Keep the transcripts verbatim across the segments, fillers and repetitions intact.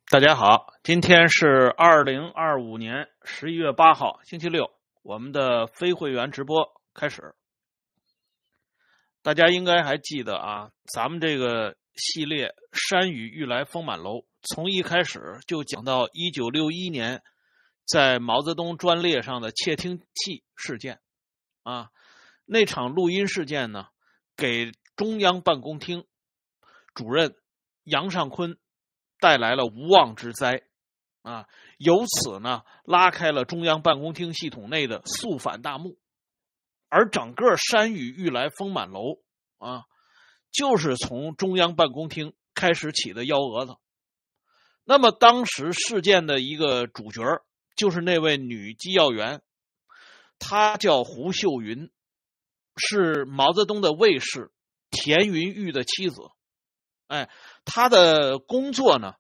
大家好，今天是二零二五年十一月八号，星期六，我们的非会员直播开始。大家应该还记得啊，咱们这个系列《山雨欲来风满楼》从一开始就讲到一九六一年在毛泽东专列上的窃听器事件啊，那场录音事件呢，给中央办公厅主任杨尚昆带来了无妄之灾啊！由此呢，拉开了中央办公厅系统内的肃反大幕，而整个山雨欲来风满楼啊，就是从中央办公厅开始起的幺蛾子。那么当时事件的一个主角就是那位女机要员，她叫胡秀云，是毛泽东的卫士田云玉的妻子。哎，他的工作呢，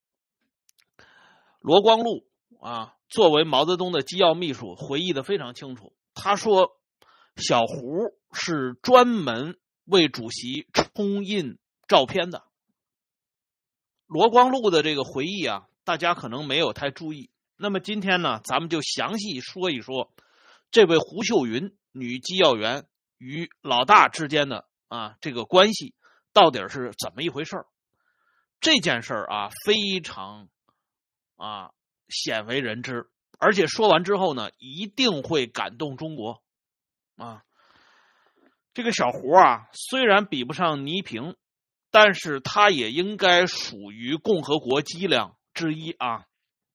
罗光禄啊，作为毛泽东的机要秘书，回忆的非常清楚。他说，小胡是专门为主席冲印照片的。罗光禄的这个回忆啊，大家可能没有太注意。那么今天呢，咱们就详细说一说这位胡秀云女机要员与老大之间的啊这个关系。到底是怎么一回事儿？这件事儿啊，非常啊鲜为人知，而且说完之后呢，一定会感动中国啊。这个小胡啊，虽然比不上倪萍，但是他也应该属于共和国脊梁之一啊。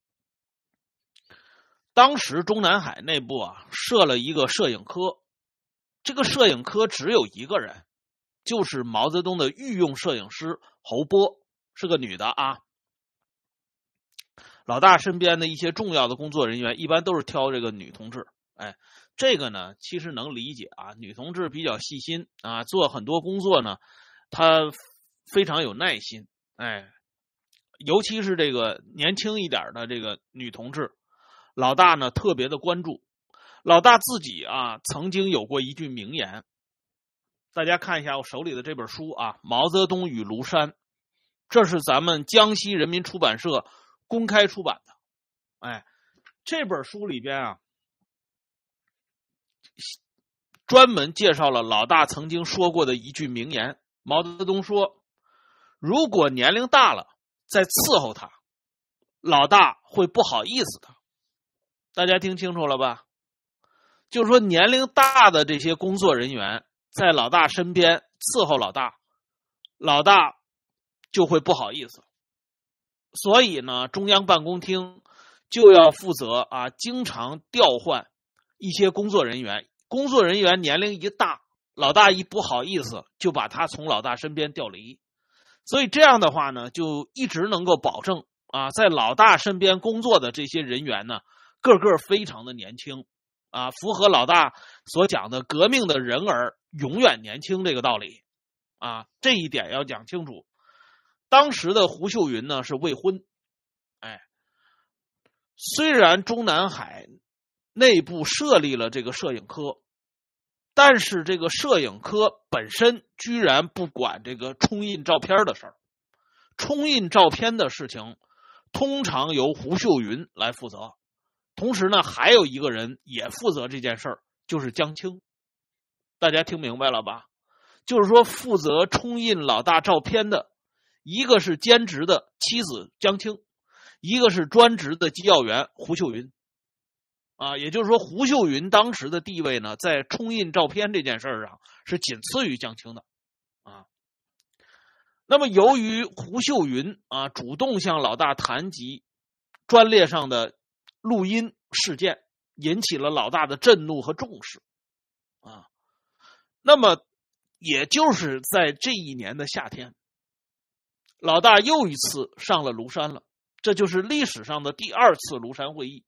当时中南海内部啊，设了一个摄影科，这个摄影科只有一个人。就是毛泽东的御用摄影师侯波，是个女的啊。老大身边的一些重要的工作人员一般都是挑这个女同志，哎，这个呢其实能理解啊，女同志比较细心啊，做很多工作呢，她非常有耐心，哎，尤其是这个年轻一点的这个女同志，老大呢特别的关注。老大自己啊曾经有过一句名言。大家看一下我手里的这本书啊，《毛泽东与庐山》，这是咱们江西人民出版社公开出版的。哎，这本书里边啊，专门介绍了老大曾经说过的一句名言。毛泽东说，如果年龄大了再伺候他，老大会不好意思的。大家听清楚了吧？就是说年龄大的这些工作人员在老大身边伺候老大，老大就会不好意思。所以呢，中央办公厅就要负责啊，经常调换一些工作人员。工作人员年龄一大，老大一不好意思，就把他从老大身边调离。所以这样的话呢，就一直能够保证啊，在老大身边工作的这些人员呢，个个非常的年轻。啊，符合老大所讲的革命的人儿永远年轻这个道理啊，这一点要讲清楚。当时的胡秀云呢是未婚，哎，虽然中南海内部设立了这个摄影科，但是这个摄影科本身居然不管这个冲印照片的事儿，冲印照片的事情通常由胡秀云来负责。同时呢，还有一个人也负责这件事儿，就是江青。大家听明白了吧？就是说，负责冲印老大照片的，一个是兼职的妻子江青，一个是专职的机要员胡秀云。啊，也就是说，胡秀云当时的地位呢，在冲印照片这件事儿上是仅次于江青的。啊，那么由于胡秀云啊主动向老大谈及专列上的录音事件，引起了老大的震怒和重视啊。那么也就是在这一年的夏天，老大又一次上了庐山了，这就是历史上的第二次庐山会议。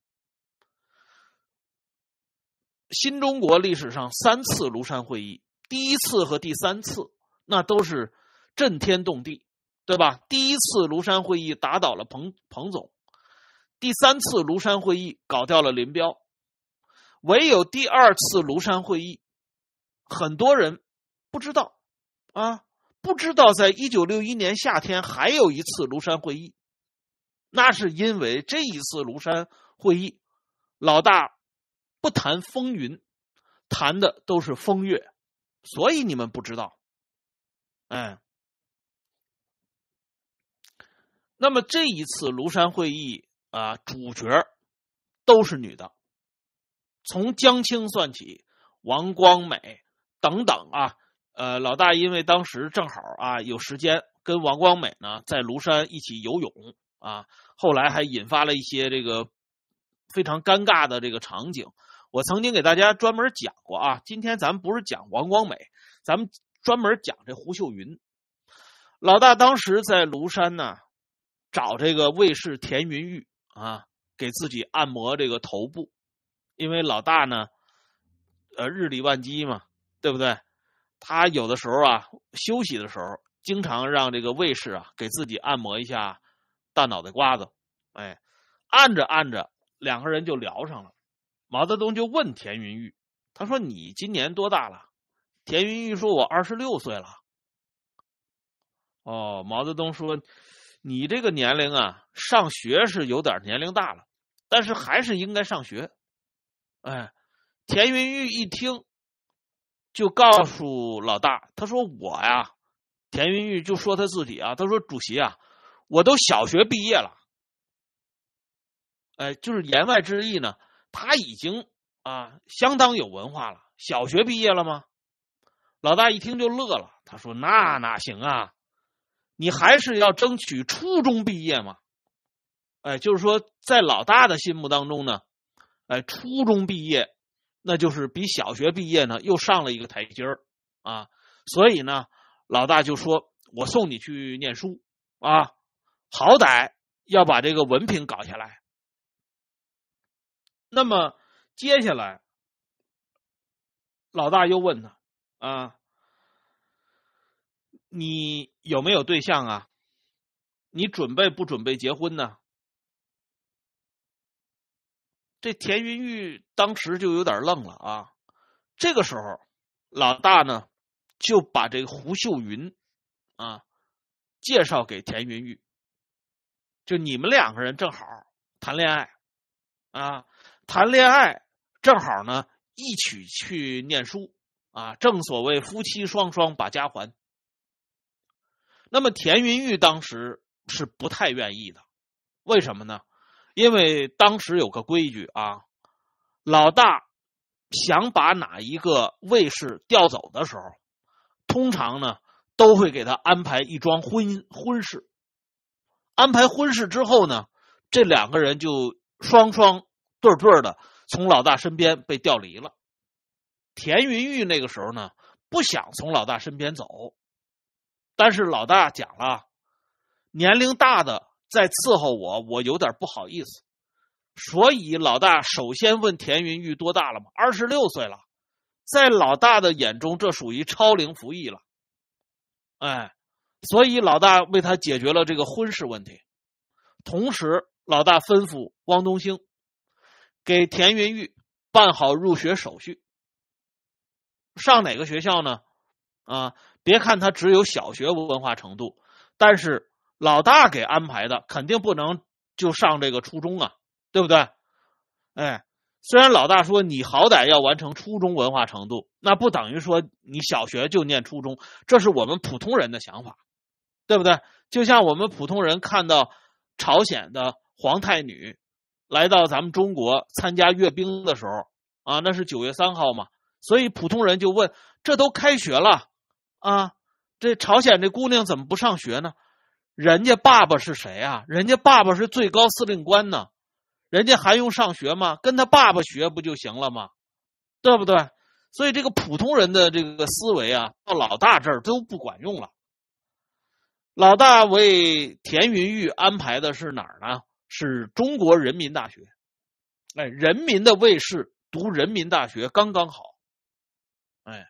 新中国历史上三次庐山会议，第一次和第三次那都是震天动地，对吧？第一次庐山会议打倒了彭彭总，第三次庐山会议搞掉了林彪，唯有第二次庐山会议，很多人不知道啊，不知道在一九六一年夏天还有一次庐山会议。 那是因为这一次庐山会议，老大不谈风云，谈的都是风月，所以你们不知道。哎，那么这一次庐山会议啊，主角都是女的，从江青算起，王光美等等啊。呃，老大因为当时正好啊有时间跟王光美呢在庐山一起游泳啊，后来还引发了一些这个非常尴尬的这个场景。我曾经给大家专门讲过啊，今天咱们不是讲王光美，咱们专门讲这胡秀云。老大当时在庐山呢，找这个卫士田云玉啊，给自己按摩这个头部，因为老大呢，呃，日理万机嘛，对不对？他有的时候啊，休息的时候，经常让这个卫士啊给自己按摩一下大脑袋瓜子。哎，按着按着，两个人就聊上了。毛泽东就问田云玉，他说：“你今年多大了？”田云玉说：“我二十六岁了。”哦，毛泽东说：“你这个年龄啊，上学是有点年龄大了，但是还是应该上学。”哎，田云玉一听，就告诉老大，他说：“我呀，田云玉就说他自己啊，他说主席啊，我都小学毕业了。”哎，就是言外之意呢，他已经啊相当有文化了。小学毕业了吗？老大一听就乐了，他说：“那哪行啊，你还是要争取初中毕业嘛。”哎，就是说在老大的心目当中呢，哎，初中毕业那就是比小学毕业呢又上了一个台阶儿啊。所以呢，老大就说：“我送你去念书啊，好歹要把这个文凭搞下来。”那么接下来，老大又问他啊：“你有没有对象啊？你准备不准备结婚呢？”这田云玉当时就有点愣了啊。这个时候，老大呢就把这个胡秀云啊介绍给田云玉，就你们两个人正好谈恋爱啊，谈恋爱正好呢一起去念书啊，正所谓夫妻双双把家还。那么田云玉当时是不太愿意的，为什么呢？因为当时有个规矩啊，老大想把哪一个卫士调走的时候，通常呢都会给他安排一桩婚婚事。安排婚事之后呢，这两个人就双双对对的从老大身边被调离了。田云玉那个时候呢，不想从老大身边走，但是老大讲了，年龄大的再伺候我，我有点不好意思。所以老大首先问田云玉多大了嘛？二十六岁了，在老大的眼中，这属于超龄服役了。哎，所以老大为他解决了这个婚事问题。同时，老大吩咐汪东兴给田云玉办好入学手续。上哪个学校呢？啊，别看他只有小学文化程度，但是老大给安排的肯定不能就上这个初中啊，对不对？哎，虽然老大说你好歹要完成初中文化程度，那不等于说你小学就念初中，这是我们普通人的想法，对不对？就像我们普通人看到朝鲜的皇太女来到咱们中国参加阅兵的时候啊，那是九月三号嘛，所以普通人就问，这都开学了啊，这朝鲜这姑娘怎么不上学呢？人家爸爸是谁啊？人家爸爸是最高司令官呢，人家还用上学吗？跟他爸爸学不就行了吗？对不对？所以这个普通人的这个思维啊，到老大这儿都不管用了。老大为田云玉安排的是哪儿呢？是中国人民大学。哎，人民的卫士读人民大学刚刚好。哎，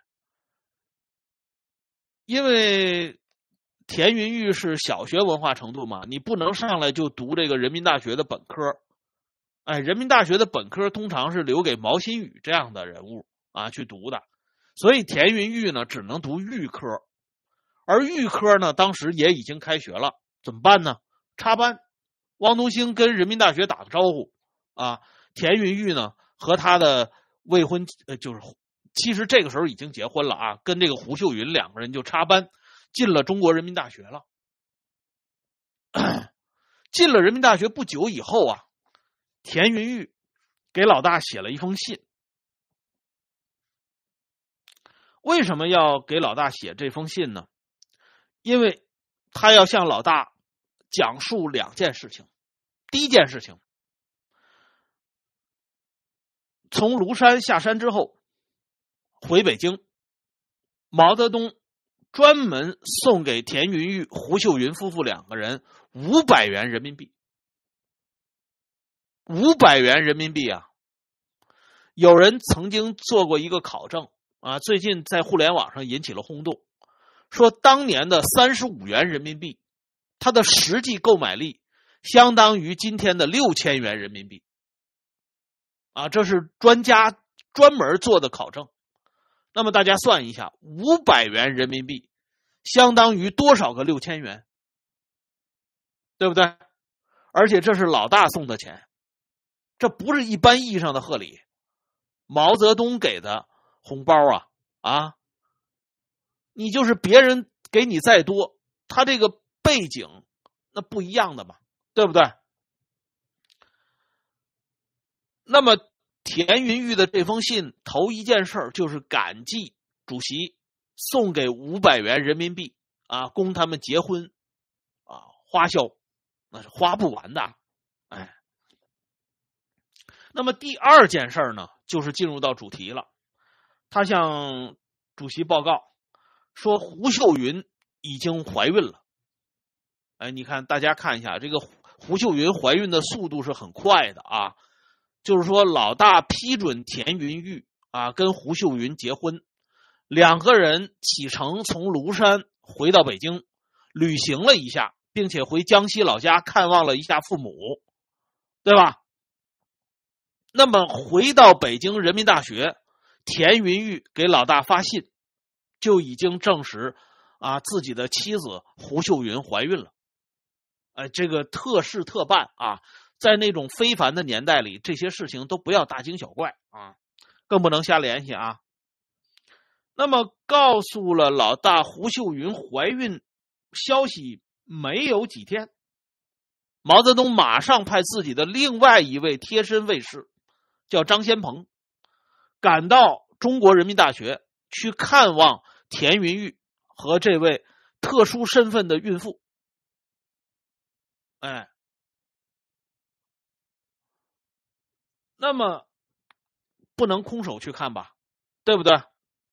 因为田云玉是小学文化程度嘛，你不能上来就读这个人民大学的本科。哎，人民大学的本科通常是留给毛新宇这样的人物啊去读的，所以田云玉呢只能读预科，而预科呢当时也已经开学了，怎么办呢？插班汪东兴跟人民大学打个招呼啊，田云玉呢和他的未婚呃就是其实这个时候已经结婚了啊，跟这个胡秀云两个人就插班进了中国人民大学了。进了人民大学不久以后啊，田云玉给老大写了一封信。为什么要给老大写这封信呢？因为他要向老大讲述两件事情。第一件事情，从庐山下山之后回北京，毛泽东专门送给田云玉、胡秀云夫妇两个人五百元人民币。五百元人民币啊！有人曾经做过一个考证啊，最近在互联网上引起了轰动，说当年的三十五元人民币，它的实际购买力相当于今天的六千元人民币。啊，这是专家专门做的考证。那么大家算一下，五百元人民币相当于多少个六千元？对不对？而且这是老大送的钱，这不是一般意义上的贺礼。毛泽东给的红包啊啊！你就是别人给你再多，他这个背景那不一样的嘛，对不对？那么田云玉的这封信头一件事就是感激主席送给五百元人民币啊，供他们结婚啊，花销那是花不完的。哎，那么第二件事呢，就是进入到主题了。他向主席报告说胡秀云已经怀孕了。哎，你看大家看一下，这个胡秀云怀孕的速度是很快的啊。就是说老大批准田云玉啊跟胡秀云结婚，两个人启程从庐山回到北京，旅行了一下，并且回江西老家看望了一下父母，对吧？那么回到北京人民大学，田云玉给老大发信，就已经证实啊自己的妻子胡秀云怀孕了。哎，这个特事特办啊。在那种非凡的年代里，这些事情都不要大惊小怪啊，更不能瞎联系啊。那么告诉了老大胡秀云怀孕消息没有几天，毛泽东马上派自己的另外一位贴身卫士叫张先鹏赶到中国人民大学去看望田云玉和这位特殊身份的孕妇。哎，那么不能空手去看吧，对不对？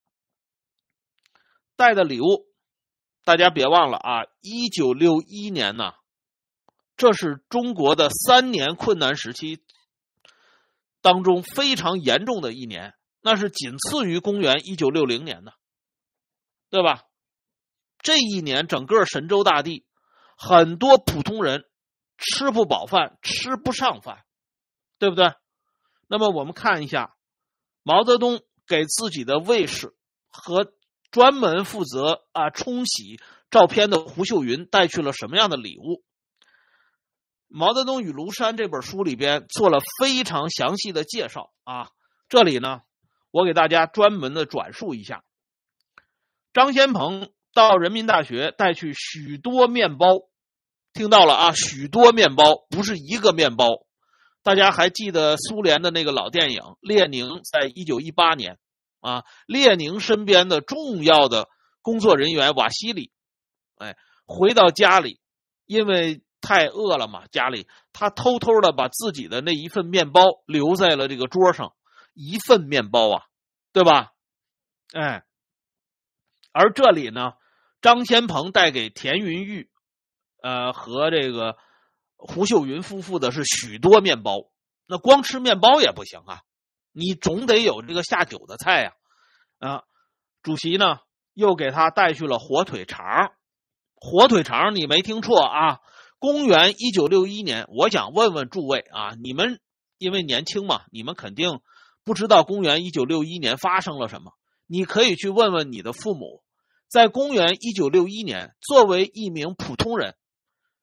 带的礼物大家别忘了啊，一九六一年呢，这是中国的三年困难时期当中非常严重的一年，那是仅次于公元一九六零年的，对吧？这一年整个神州大地很多普通人吃不饱饭，吃不上饭，对不对？那么我们看一下毛泽东给自己的卫士和专门负责啊冲洗照片的胡秀云带去了什么样的礼物。毛泽东与庐山这本书里边做了非常详细的介绍啊，这里呢我给大家专门的转述一下。张先鹏到人民大学带去许多面包，听到了啊，许多面包，不是一个面包。大家还记得苏联的那个老电影列宁在一九一八年啊，列宁身边的重要的工作人员瓦西里，哎，回到家里，因为太饿了嘛，家里他偷偷的把自己的那一份面包留在了这个桌上，一份面包啊，对吧？哎，而这里呢，张先鹏带给田云玉，呃，和这个胡秀云夫妇的是许多面包。那光吃面包也不行啊，你总得有这个下酒的菜呀、啊。啊，主席呢又给他带去了火腿肠。火腿肠你没听错啊，公元一九六一年，我想问问诸位啊，你们因为年轻嘛，你们肯定不知道公元一九六一年发生了什么。你可以去问问你的父母，在公元一九六一年，作为一名普通人，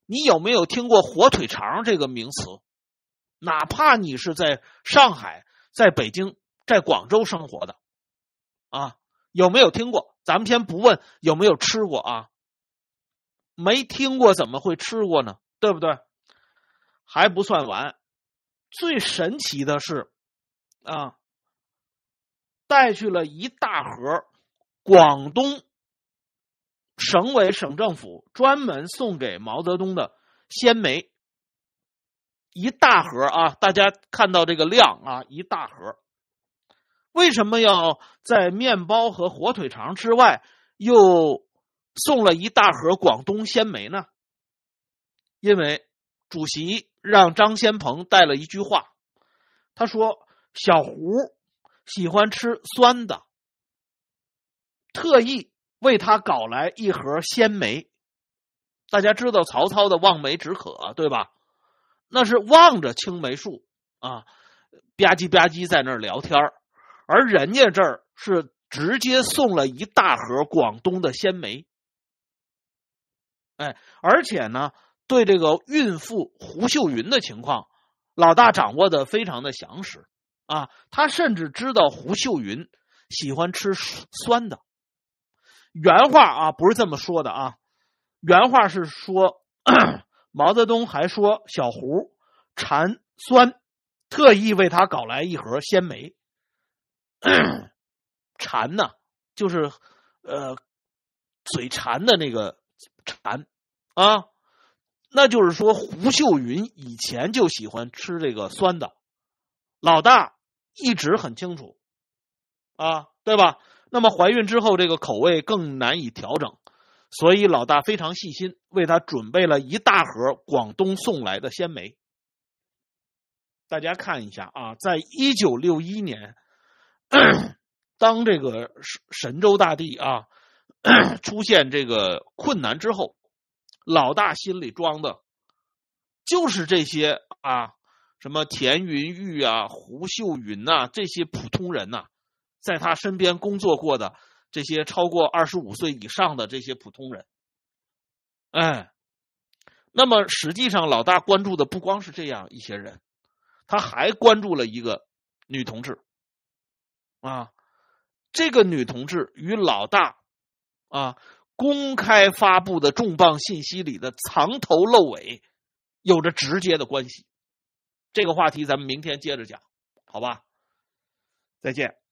你有没有听过火腿肠这个名词？哪怕你是在上海、在北京、在广州生活的啊，有没有听过？咱们先不问有没有吃过啊，没听过怎么会吃过呢？对不对？还不算完，最神奇的是啊，带去了一大盒广东省委省政府专门送给毛泽东的鲜梅，一大盒啊，大家看到这个量啊，一大盒。为什么要在面包和火腿肠之外又送了一大盒广东鲜梅呢？因为主席让张先鹏带了一句话，他说小胡喜欢吃酸的，特意为他搞来一盒鲜梅。大家知道曹操的望梅止渴，对吧？那是望着青梅树啊，吧唧吧唧在那儿聊天，而人家这儿是直接送了一大盒广东的鲜梅。哎，而且呢，对这个孕妇胡秀云的情况，老大掌握的非常的详实啊，他甚至知道胡秀云喜欢吃酸的。原话啊，不是这么说的啊，原话是说毛泽东还说小胡馋酸，特意为他搞来一盒鲜梅。馋呢，就是呃嘴馋的那个馋啊，那就是说胡秀云以前就喜欢吃这个酸的，老大一直很清楚啊，对吧？那么怀孕之后这个口味更难以调整，所以老大非常细心，为他准备了一大盒广东送来的鲜梅。大家看一下啊，在一九六一年当这个神州大地啊出现这个困难之后，老大心里装的就是这些啊，什么田云玉啊、胡秀云啊，这些普通人呐、啊，在他身边工作过的这些超过二十五岁以上的这些普通人。哎，那么实际上老大关注的不光是这样一些人，他还关注了一个女同志啊，这个女同志与老大啊公开发布的重磅信息里的藏头露尾有着直接的关系。这个话题咱们明天接着讲，好吧？再见。